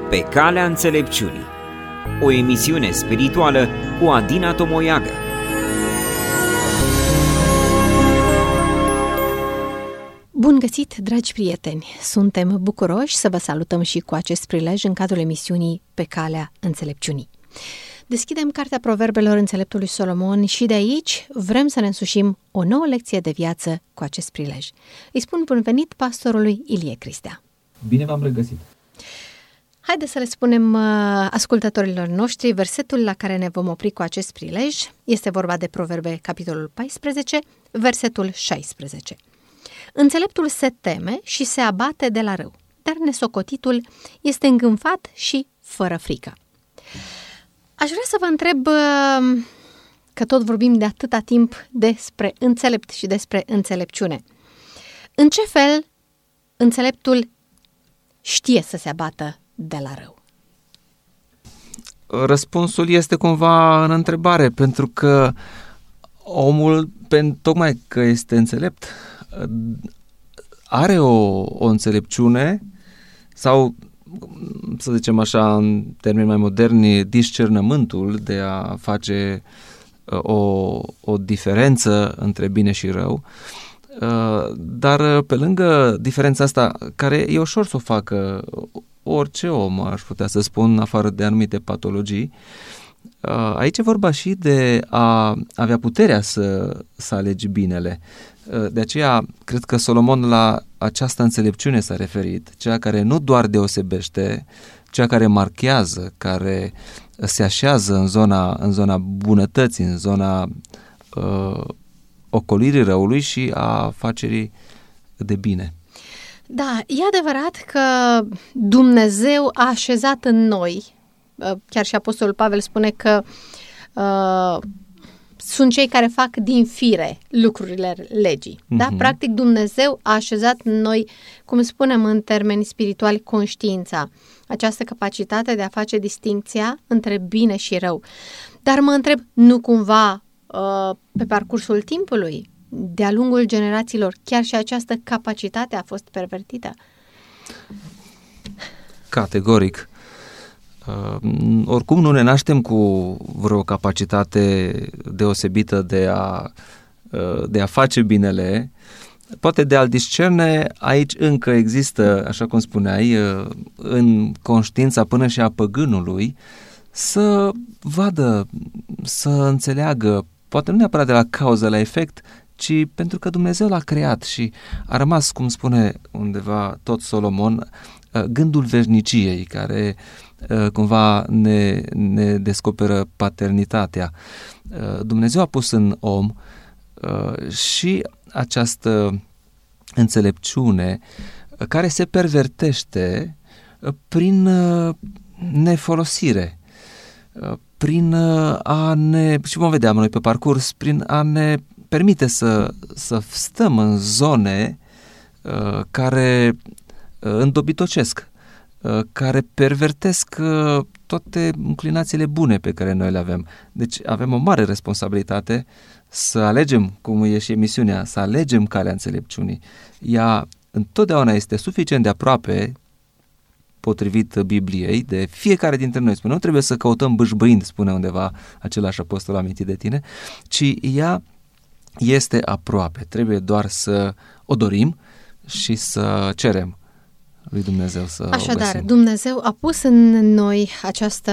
Pe calea înțelepciunii, o emisiune spirituală cu Adina Tomoiagă. Bun găsit, dragi prieteni! Suntem bucuroși să vă salutăm și cu acest prilej în cadrul emisiunii Pe calea înțelepciunii. Deschidem Cartea Proverbelor Înțeleptului Solomon și de aici vrem să ne însușim o nouă lecție de viață cu acest prilej. Îi spun bun venit pastorului Ilie Cristea. Bine v-am regăsit! Haideți să le spunem ascultătorilor noștri versetul la care ne vom opri cu acest prilej. Este vorba de Proverbe, capitolul 14, versetul 16. Înțeleptul se teme și se abate de la rău, dar nesocotitul este îngânfat și fără frică. Aș vrea să vă întreb, că tot vorbim de atâta timp despre înțelept și despre înțelepciune. În ce fel înțeleptul știe să se abată de la rău? Răspunsul este cumva în întrebare, pentru că omul, tocmai că este înțelept, are o înțelepciune sau, să zicem așa, în termeni mai moderni, discernământul de a face o diferență între bine și rău, dar pe lângă diferența asta, care e ușor să o facă orice om, aș putea să spun, afară de anumite patologii, aici e vorba și de a avea puterea să alegi binele. De aceea, cred că Solomon la această înțelepciune s-a referit, cea care nu doar deosebește, cea care marchează, care se așează în zona bunătății, în zona ocolirii răului și a facerii de bine. Da, e adevărat că Dumnezeu a așezat în noi, chiar și Apostolul Pavel spune că sunt cei care fac din fire lucrurile legii. Da? Practic Dumnezeu a așezat în noi, cum spunem în termeni spirituali, conștiința, această capacitate de a face distincția între bine și rău. Dar mă întreb, nu cumva pe parcursul timpului, de-a lungul generațiilor, chiar și această capacitate a fost pervertită? Categoric. Oricum nu ne naștem cu vreo capacitate deosebită de a face binele. Poate de a-l discerne, aici încă există, așa cum spuneai, în conștiința până și a păgânului, să vadă, să înțeleagă, poate nu neapărat de la cauză la efect, ci pentru că Dumnezeu l-a creat și a rămas, cum spune undeva tot Solomon, gândul veșniciei, care cumva ne descoperă paternitatea. Dumnezeu a pus în om și această înțelepciune care se pervertește prin nefolosire, prin a ne, și vom vedea noi pe parcurs, prin a ne permite să stăm în zone care îndobitocesc, care pervertesc toate înclinațiile bune pe care noi le avem. Deci avem o mare responsabilitate să alegem, cum e și emisiunea, să alegem calea înțelepciunii. Ea întotdeauna este suficient de aproape, potrivit Bibliei, de fiecare dintre noi. Nu trebuie să căutăm bâșbâind, spune undeva același apostol amintit de tine, ci ea este aproape. Trebuie doar să o dorim și să cerem lui Dumnezeu să Așadar, o găsim. Dumnezeu a pus în noi această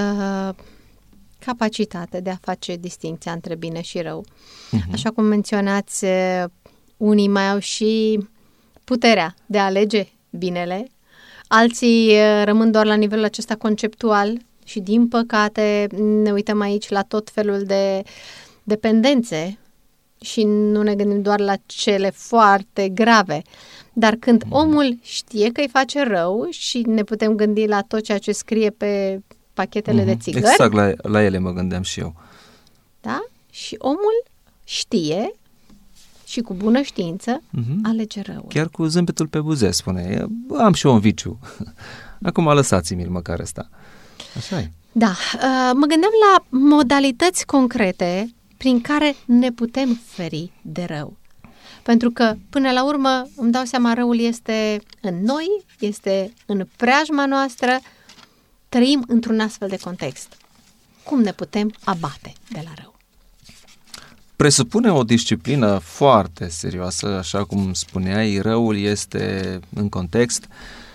capacitate de a face distincția între bine și rău. Așa cum menționați, unii mai au și puterea de a alege binele, alții rămân doar la nivelul acesta conceptual și, din păcate, ne uităm aici la tot felul de dependențe și nu ne gândim doar la cele foarte grave. Dar când omul știe că îi face rău și ne putem gândi la tot ceea ce scrie pe pachetele de țigări. Exact, la ele mă gândeam și eu. Da? Și omul știe și cu bună știință alege răul. Chiar cu zâmbetul pe buze spune, am și eu un viciu. Acum lăsați-mi-l măcar ăsta. Așa e. Da, mă gândeam la modalități concrete prin care ne putem feri de rău. Pentru că, până la urmă, îmi dau seama, răul este în noi, este în preajma noastră, trăim într-un astfel de context, cum ne putem abate de la rău? Presupune o disciplină foarte serioasă, așa cum spuneai, răul este în context.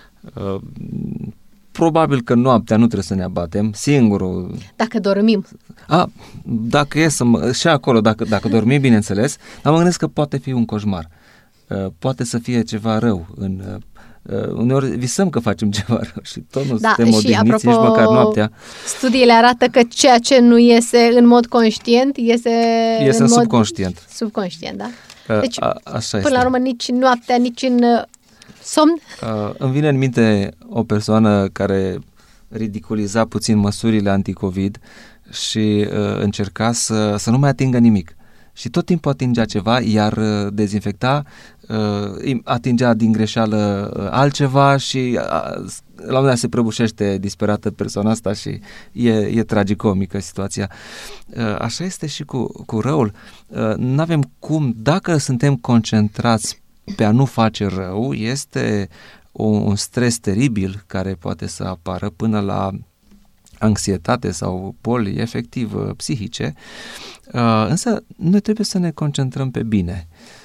Probabil că noaptea nu trebuie să ne abatem, singurul... Dacă dormim. Dacă e și acolo, dacă dormim, bineînțeles, dar mă gândesc că poate fi un coșmar. Poate să fie ceva rău. Uneori visăm că facem ceva rău și tot nu suntem odihniți, nici măcar noaptea. Studiile arată că ceea ce nu iese în mod conștient iese în subconștient. Subconștient, da? Deci, așa până la urmă, nici noaptea, nici în somn. Îmi vine în minte o persoană care ridiculiza puțin măsurile anti-COVID și încerca să nu mai atingă nimic. Și tot timpul atingea ceva, iar dezinfecta, atingea din greșeală altceva și la un moment dat se prăbușește disperată persoana asta și e tragicomică situația. Așa este și cu răul. N-avem cum, dacă suntem concentrați pe a nu face rău, este un stres teribil care poate să apară până la anxietate sau boli efectiv psihice, însă noi trebuie să ne concentrăm pe bine.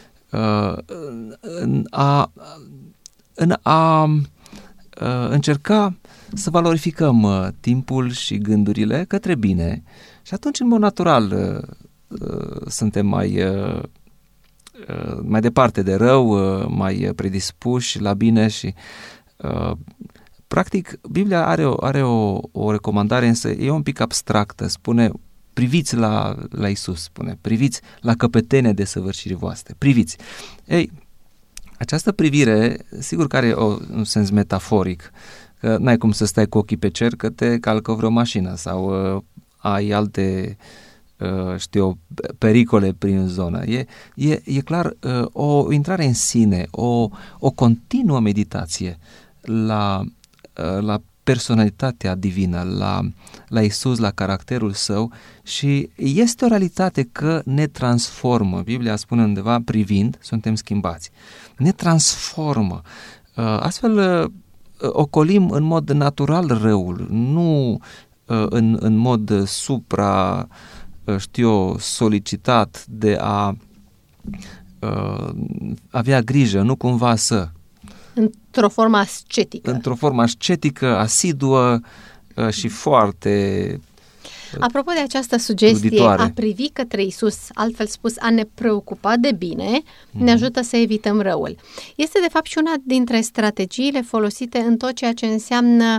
În a încerca să valorificăm timpul și gândurile către bine și atunci, în mod natural, suntem mai departe de rău, mai predispuși la bine și practic Biblia are o recomandare, însă e un pic abstractă, spune priviți la Iisus, spune, priviți la căpetenia desăvârșirii voastre, priviți. Ei, această privire, sigur că are un sens metaforic, că n-ai cum să stai cu ochii pe cer că te calcă vreo mașină sau ai alte pericole prin zonă. E clar o intrare în sine, o continuă meditație la personalitatea divină, la Iisus, la caracterul său și este o realitate că ne transformă. Biblia spune undeva, privind, suntem schimbați. Ne transformă. Astfel ocolim în mod natural răul, nu în mod solicitat de a avea grijă, nu cumva să... Într-o formă ascetică. Într-o formă ascetică, asiduă și foarte Apropo de această sugestie, truditoare. A privi către Iisus, altfel spus, a ne preocupa de bine, ne ajută să evităm răul. Este, de fapt, și una dintre strategiile folosite în tot ceea ce înseamnă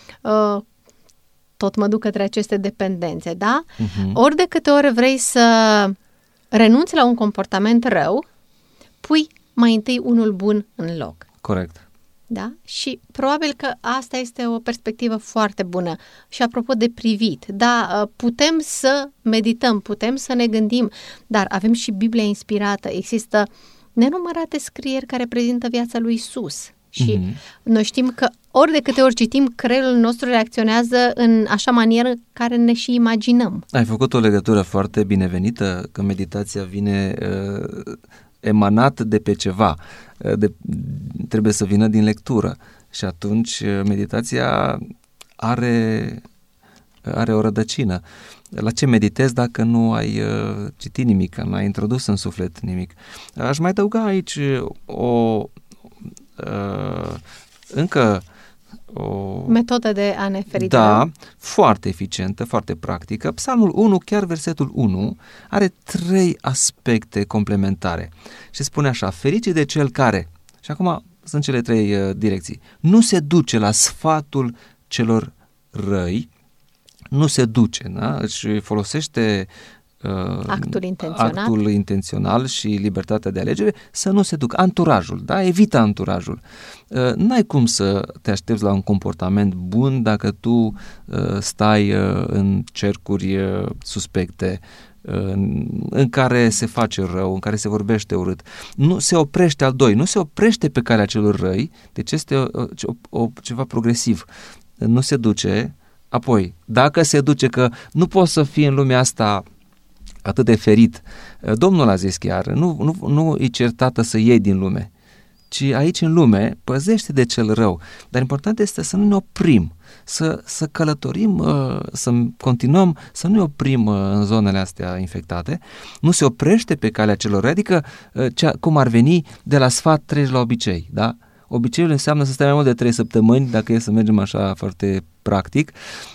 tot mă duc către aceste dependențe, da? Ori de câte ori vrei să renunți la un comportament rău, pui mai întâi unul bun în loc. Corect. Da? Și probabil că asta este o perspectivă foarte bună. Și apropo de privit, da, putem să medităm, putem să ne gândim, dar avem și Biblia inspirată. Există nenumărate scrieri care prezintă viața lui Iisus. Și noi știm că ori de câte ori citim, creierul nostru reacționează în așa manieră care ne și imaginăm. Ai făcut o legătură foarte binevenită, că meditația vine emanat de pe ceva, trebuie să vină din lectură și atunci meditația are o rădăcină. La ce meditezi dacă nu ai citit nimic, nu ai introdus în suflet nimic? Aș mai adăuga aici încă o metodă de a ne feri de rău. rău. Foarte eficientă, foarte practică. Psalmul 1, chiar versetul 1, are 3 aspecte complementare. Și spune așa, ferice de cel care, și acum sunt cele 3 direcții, nu se duce la sfatul celor răi, nu se duce, da? Își folosește actul intențional și libertatea de alegere, să nu se ducă. Anturajul, da? Evită anturajul. N-ai cum să te aștepți la un comportament bun dacă tu stai în cercuri suspecte, în care se face rău, în care se vorbește urât. Nu se oprește al doi, nu se oprește pe calea celor răi, deci este ceva progresiv. Nu se duce, apoi, dacă se duce că nu poți să fii în lumea asta atât de ferit, Domnul a zis chiar, nu îi cer tată să iei din lume, ci aici în lume, păzește de cel rău. Dar important este să nu ne oprim, să călătorim, să continuăm, să nu ne oprim în zonele astea infectate. Nu se oprește pe calea celor răi, adică cum ar veni de la sfat treci la obicei, da? Obiceiul înseamnă să stai mai mult de 3 săptămâni, dacă e să mergem așa foarte practic.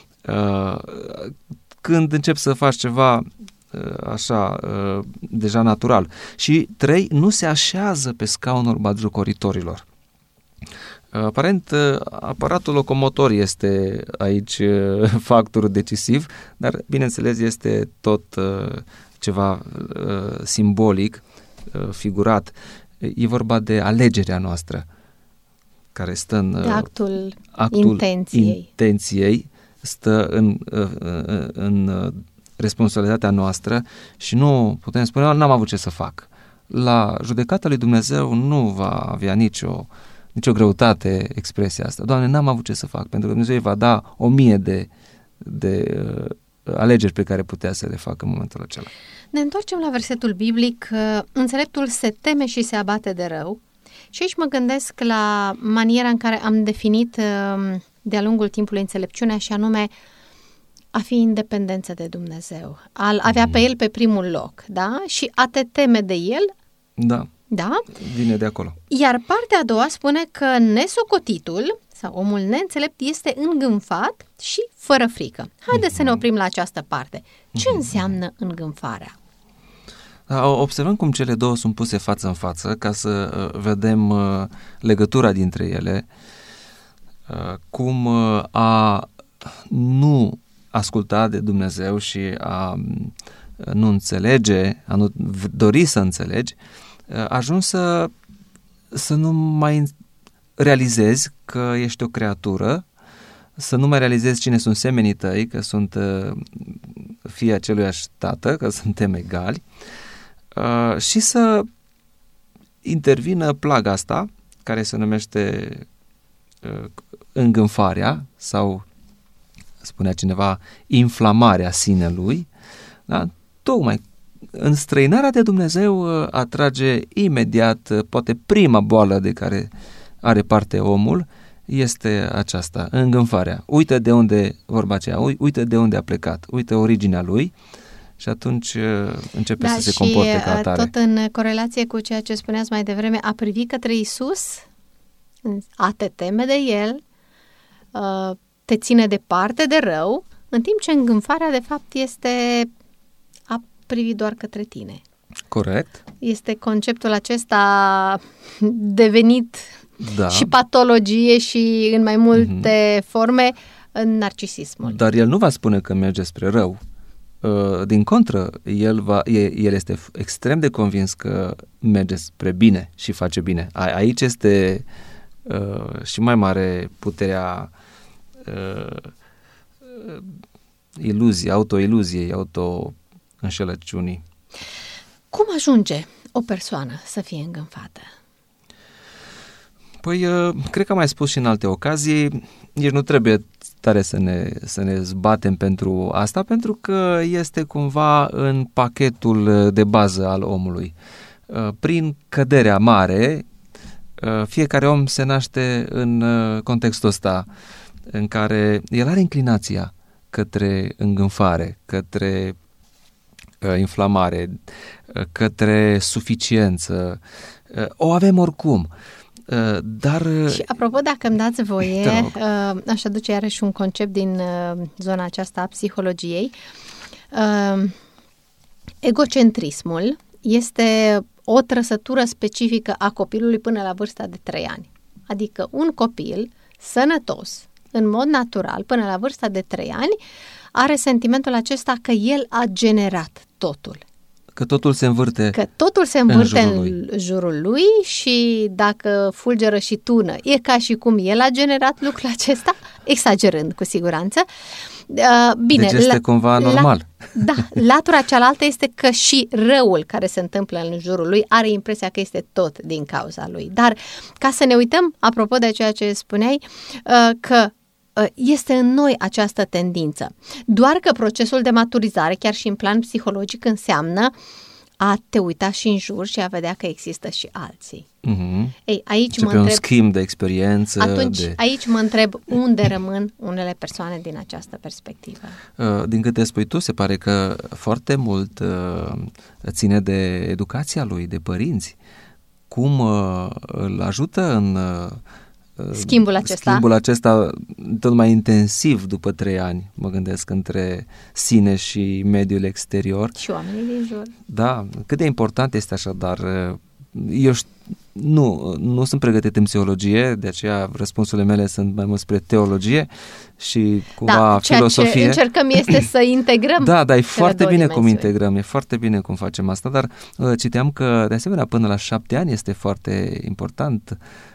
Când începi să faci ceva așa, deja natural. Și 3, nu se așează pe scaunul batjocoritorilor. Aparent, aparatul locomotor este aici factorul decisiv, dar, bineînțeles, este tot ceva simbolic, figurat. E vorba de alegerea noastră, care stă în... De actul intenției, stă în responsabilitatea noastră și nu putem spune, n-am avut ce să fac. La judecata lui Dumnezeu nu va avea nicio greutate expresia asta. Doamne, n-am avut ce să fac, pentru că Dumnezeu îi va da 1000 de alegeri pe care putea să le facă în momentul acela. Ne întoarcem la versetul biblic, înțeleptul se teme și se abate de rău. Și aici mă gândesc la maniera în care am definit de-a lungul timpului înțelepciunea, și anume a fi independență de Dumnezeu, a avea pe El pe primul loc, da? Și a te teme de El. Da. Da? Vine de acolo. Iar partea a doua spune că nesocotitul sau omul neînțelept este îngânfat și fără frică. Haideți să ne oprim la această parte. Ce înseamnă îngânfarea? Observăm cum cele două sunt puse față în față ca să vedem legătura dintre ele, cum a nu asculta de Dumnezeu și a nu înțelege, a nu dori să înțelegi, ajungi să nu mai realizezi că ești o creatură, să nu mai realizezi cine sunt semenii tăi, că sunt fii aceluiași tată, că suntem egali, și să intervină plaga asta, care se numește îngânfarea sau, spunea cineva, inflamarea sinelui, da? Tocmai înstrăinarea de Dumnezeu atrage imediat, poate prima boală de care are parte omul este aceasta, îngânfarea. Uită de unde, vorba aceea, uită de unde a plecat, uită originea lui și atunci începe să se comporte ca atare. Tot în corelație cu ceea ce spuneați mai devreme, a privi către Iisus, a te teme de El, te ține departe de rău, în timp ce îngânfarea de fapt este a privi doar către tine. Corect. Este conceptul acesta devenit și patologie și în mai multe forme narcisismul. Dar el nu va spune că merge spre rău. Din contră, el este extrem de convins că merge spre bine și face bine. Aici este și mai mare puterea iluziei, autoiluziei, auto-înșelăciunii. Cum ajunge o persoană să fie îngânfată? Păi, cred că am mai spus și în alte ocazii, nici nu trebuie tare să ne zbatem pentru asta, pentru că este cumva în pachetul de bază al omului. Prin căderea mare, fiecare om se naște în contextul ăsta, în care el are inclinația către îngânfare, către inflamare, către suficiență. O avem oricum. Dar... Și apropo, dacă îmi dați voie, aș aduce iarăși un concept din zona aceasta a psihologiei. Egocentrismul este o trăsătură specifică a copilului până la vârsta de 3 ani. Adică un copil sănătos, în mod natural, până la vârsta de 3 ani, are sentimentul acesta că el a generat totul. Că totul se învârte în jurul lui și dacă fulgeră și tună, e ca și cum el a generat lucrul acesta, exagerând cu siguranță. Bine, deci este cumva normal. Latura cealaltă este că și răul care se întâmplă în jurul lui are impresia că este tot din cauza lui. Dar ca să ne uităm, apropo de ceea ce spuneai, că este în noi această tendință. Doar că procesul de maturizare, chiar și în plan psihologic, înseamnă a te uita și în jur și a vedea că există și alții. Mm-hmm. Ei, aici Începe un schimb de experiență. Atunci, aici mă întreb unde rămân unele persoane din această perspectivă. Din câte spui tu, se pare că foarte mult ține de educația lui, de părinți. Cum îl ajută în schimbul acesta tot mai intensiv după 3 ani, mă gândesc, între sine și mediul exterior. Și oamenii din jur. Da, cât de important este așadar. Eu nu sunt pregătit în psihologie, de aceea răspunsurile mele sunt mai mult spre teologie și cumva filosofie. Ceea ce încercăm este să integrăm. Da, e foarte bine cum integrăm, e foarte bine cum facem asta, dar citeam că de asemenea până la 7 ani este foarte important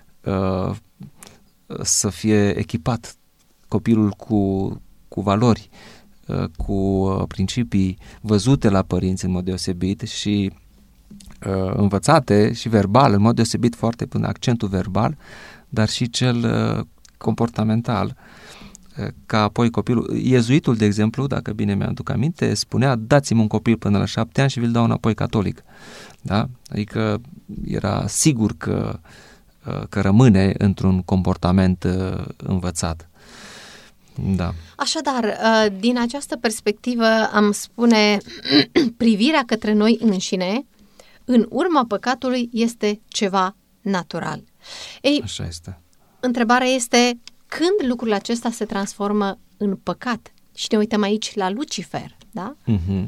să fie echipat copilul cu valori, cu principii văzute la părinți în mod deosebit și învățate și verbal, în mod deosebit foarte până accentul verbal, dar și cel comportamental, ca apoi copilul, iezuitul, de exemplu, dacă bine mi-aduc aminte, spunea: dați-mi un copil până la 7 ani și vi-l dau înapoi catolic. Da? Adică era sigur că rămâne într-un comportament învățat. Da. Așadar, din această perspectivă am spune privirea către noi înșine în urma păcatului este ceva natural. Ei, așa este. Întrebarea este când lucrul acesta se transformă în păcat? Și ne uităm aici la Lucifer, da? Mm-hmm.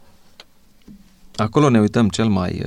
Acolo ne uităm cel mai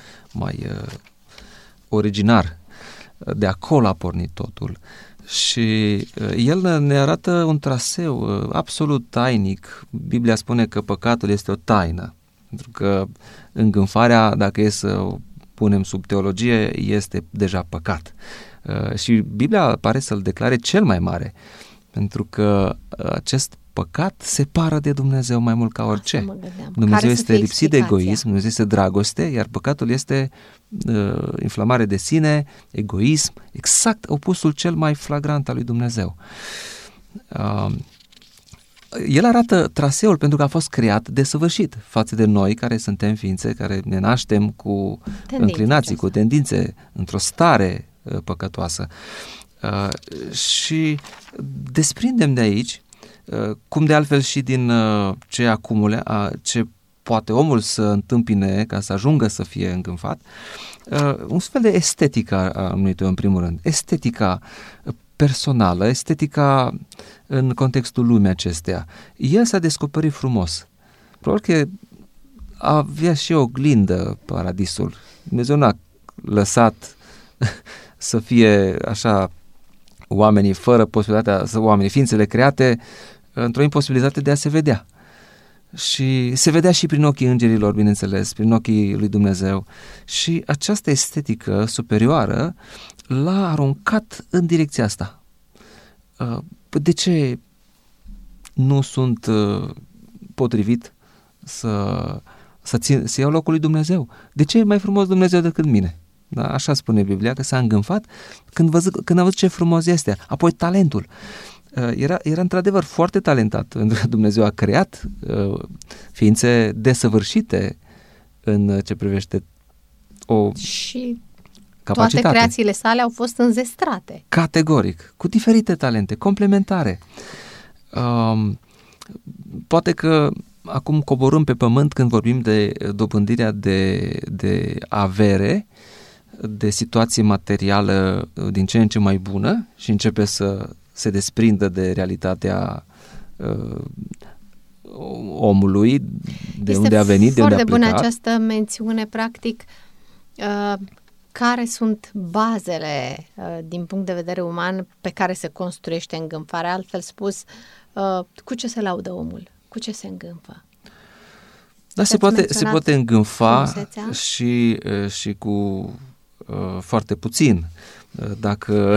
originar. De acolo a pornit totul. Și el ne arată un traseu absolut tainic. Biblia spune că păcatul este o taină. Pentru că îngânfarea, dacă e să o punem sub teologie, este deja păcat. Și Biblia pare să-l declare cel mai mare, pentru că acest păcat separă de Dumnezeu mai mult ca orice. Dumnezeu este lipsit de egoism, Dumnezeu este dragoste, iar păcatul este inflamare de sine, egoism, exact opusul cel mai flagrant al lui Dumnezeu. El arată traseul pentru că a fost creat desăvârșit față de noi, care suntem ființe, care ne naștem cu înclinații, cu tendințe, într-o stare păcătoasă. Și desprindem de aici, cum de altfel și din ce poate omul să întâmpine ca să ajungă să fie îngânfat, un fel de estetică a unui tău, în primul rând. Estetica personală, estetica în contextul lumii acesteia. El s-a descoperit frumos. Probabil că avea și o oglindă paradisul. Dumnezeu n-a lăsat să fie așa oamenii fără posibilitatea, ființele create într-o imposibilitate de a se vedea. Și se vedea și prin ochii îngerilor, bineînțeles, prin ochii lui Dumnezeu. Și această estetică superioară l-a aruncat în direcția asta. De ce nu sunt potrivit să iau locul lui Dumnezeu? De ce e mai frumos Dumnezeu decât mine? Da? Așa spune Biblia, că s-a îngânfat când a văzut ce frumos este. Apoi talentul. Era într-adevăr foarte talentat, pentru că Dumnezeu a creat ființe desăvârșite în ce privește o și capacitate. Toate creațiile sale au fost înzestrate. Categoric, cu diferite talente, complementare. Poate că acum coborâm pe pământ când vorbim de dobândirea de avere, de situație materială din ce în ce mai bună și începe să se desprindă de realitatea omului, de unde a venit, de unde a plecat. Este foarte bună această mențiune, practic, care sunt bazele din punct de vedere uman pe care se construiește îngânfarea. Altfel spus, cu ce se laudă omul? Cu ce se îngânfă? Da, se poate îngânfa și cu foarte puțin. Dacă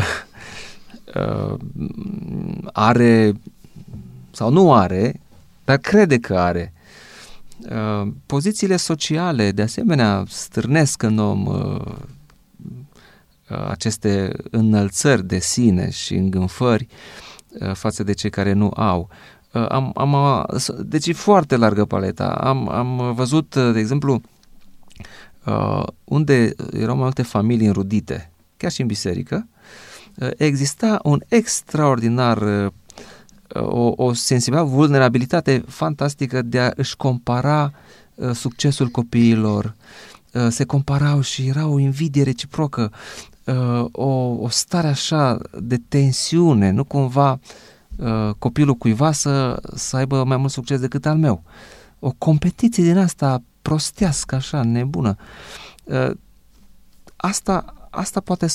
are sau nu are, dar crede că are. Pozițiile sociale, de asemenea, stârnesc în om aceste înălțări de sine și îngânfări față de cei care nu au. Deci e foarte largă paleta. Am văzut, de exemplu, unde erau mai multe familii înrudite, chiar și în biserică, exista un extraordinar, o sensibilitate, vulnerabilitate fantastică de a își compara succesul copiilor, se comparau și era o invidie reciprocă, o stare așa de tensiune, nu cumva copilul cuiva să aibă mai mult succes decât al meu. O competiție din asta prostească, așa, nebună. Asta poate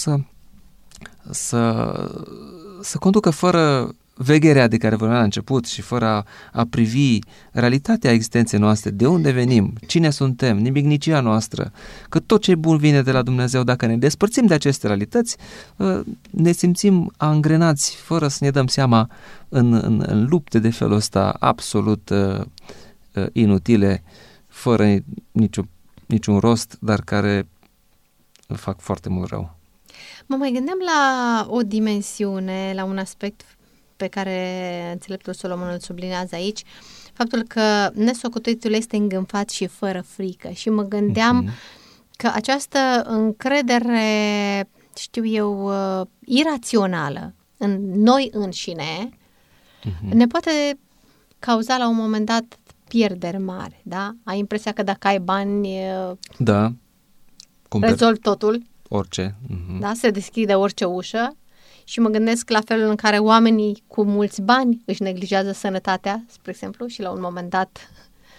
să conducă fără vegherea de care vorbeam la început și fără a privi realitatea existenței noastre, de unde venim, cine suntem, nimicnicia noastră, că tot ce e bun vine de la Dumnezeu. Dacă ne despărțim de aceste realități, ne simțim angrenați fără să ne dăm seama în lupte de felul ăsta absolut inutile, fără niciun rost, dar care fac foarte mult rău. Mă mai gândeam la o dimensiune, la un aspect pe care înțeleptul Solomon îl sublinează aici, faptul că nesocotitul este îngânfat și fără frică. Și mă gândeam că această încredere, știu eu, irațională în noi înșine ne poate cauza la un moment dat pierderi mari, da? Ai impresia că dacă ai bani, da, rezolvi totul. Orice. Da? Se deschide orice ușă. Și mă gândesc la felul în care oamenii cu mulți bani își neglijează sănătatea, spre exemplu, și la un moment dat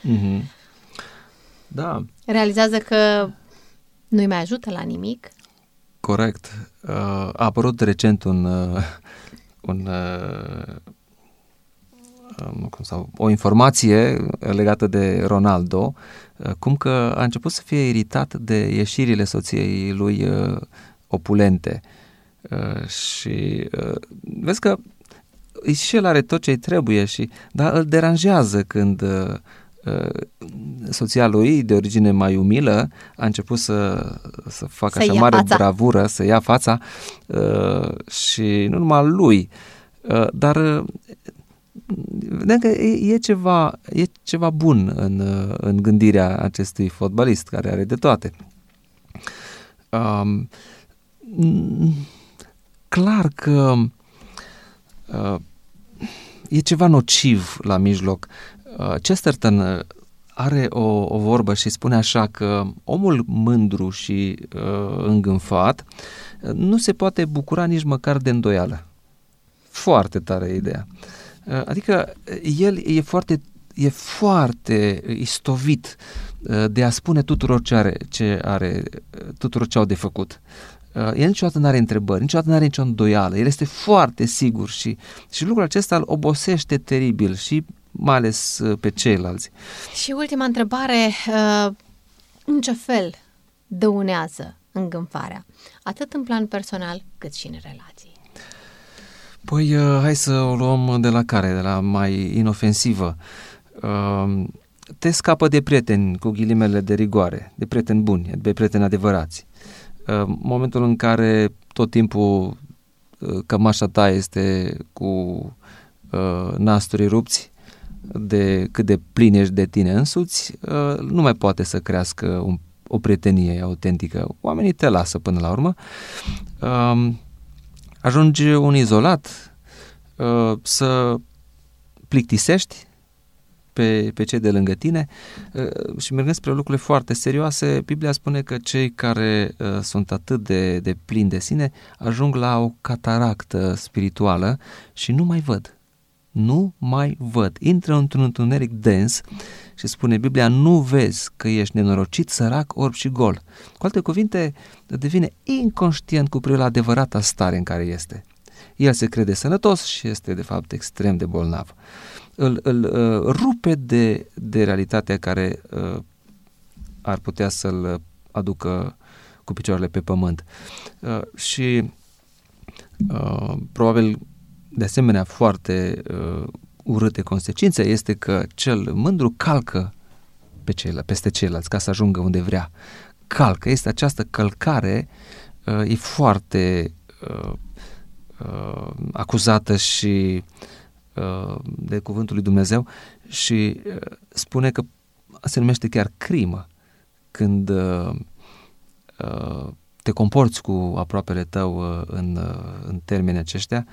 da, realizează că nu-i mai ajută la nimic. Corect. A apărut recent o informație legată de Ronaldo, cum că a început să fie iritat de ieșirile soției lui opulente. Și vezi că și el are tot ce-i trebuie, dar îl deranjează când soția lui, de origine mai umilă, a început să facă așa mare bravură, să ia fața, și nu numai lui, dar vedem că e ceva bun în gândirea acestui fotbalist care are de toate. Clar că e ceva nociv la mijloc. Chesterton are o vorbă și spune așa că omul mândru și îngânfat nu se poate bucura nici măcar de îndoială. Foarte tare ideea. Adică el e foarte istovit de a spune tuturor tuturor ce au de făcut. El niciodată nu are întrebări, niciodată nu are nicio îndoială, el este foarte sigur și lucrul acesta îl obosește teribil și mai ales pe ceilalți. Și ultima întrebare, în ce fel dăunează îngânfarea, atât în plan personal cât și în relații? Păi hai să o luăm de la mai inofensivă. Te scapă de prieteni cu ghilimele de rigoare, de prieteni buni, de prieteni adevărați. Momentul în care tot timpul cămașa ta este cu nasturi rupți, de cât de plin ești de tine însuți, nu mai poate să crească o prietenie autentică. Oamenii te lasă până la urmă. Ajungi un izolat, să plictisești pe cei de lângă tine și mergând spre lucrurile foarte serioase, Biblia spune că cei care sunt atât de plini de sine ajung la o cataractă spirituală și nu mai văd. Intră într-un întuneric dens și spune Biblia, nu vezi că ești nenorocit, sărac, orb și gol. Cu alte cuvinte, devine inconștient cu privire la adevărata stare în care este. El se crede sănătos și este de fapt extrem de bolnav. Îl rupe de realitatea care ar putea să-l aducă cu picioarele pe pământ. Și probabil de asemenea foarte urâte consecințe este că cel mândru calcă peste ceilalți ca să ajungă unde vrea. Este această călcare, e foarte acuzată și de cuvântul lui Dumnezeu și spune că se numește chiar crimă. când te comporți cu aproapele tău în termenii aceștia.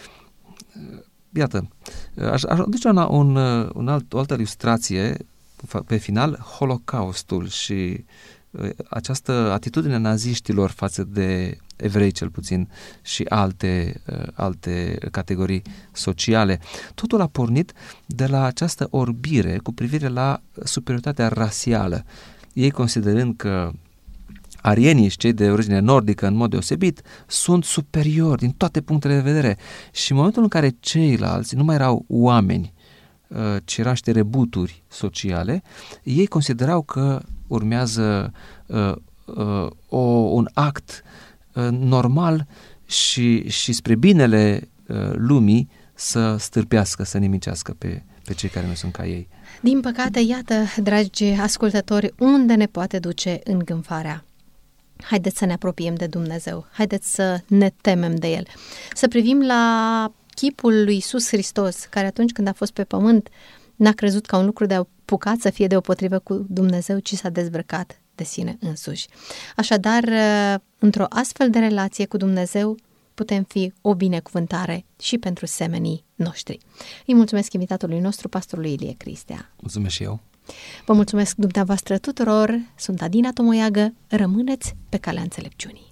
Iată, aș aduce o altă ilustrație pe final, Holocaustul și această atitudine naziștilor față de evrei cel puțin și alte categorii sociale. Totul a pornit de la această orbire cu privire la superioritatea rasială. Ei considerând că arienii și cei de origine nordică în mod deosebit sunt superiori din toate punctele de vedere și în momentul în care ceilalți nu mai erau oameni, ci erau niște rebuturi sociale, ei considerau că urmează un act normal și spre binele lumii să stârpească, să nimicească pe cei care nu sunt ca ei. Din păcate, iată, dragi ascultători, unde ne poate duce îngânfarea. Haideți să ne apropiem de Dumnezeu, haideți să ne temem de El, să privim la chipul lui Iisus Hristos, care atunci când a fost pe pământ n-a crezut ca un lucru de apucat să fie deopotrivă cu Dumnezeu, ci s-a dezbrăcat de sine însuși. Așadar, într-o astfel de relație cu Dumnezeu, putem fi o binecuvântare și pentru semenii noștri. Îi mulțumesc invitatului nostru, pastorului Ilie Cristea. Mulțumesc și eu. Vă mulțumesc dumneavoastră tuturor, sunt Adina Tomoiagă, rămâneți pe calea înțelepciunii.